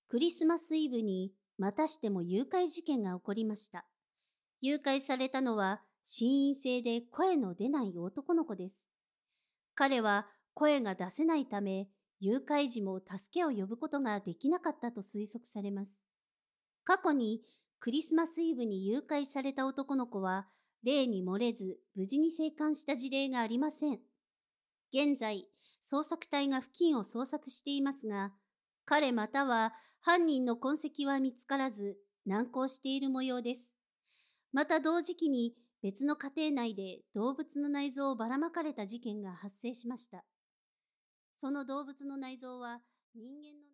クリスマスイブにまたしても誘拐事件が起こりました。誘拐されたのは心因性で声の出ない男の子です。彼は声が出せないため、誘拐時も助けを呼ぶことができなかったと推測されます。過去にクリスマスイブに誘拐された男の子は、例に漏れず無事に生還した事例がありません。現在、捜索隊が付近を捜索していますが、彼または犯人の痕跡は見つからず、難航している模様です。また同時期に別の家庭内で動物の内臓をばらまかれた事件が発生しました。その動物の内臓は人間の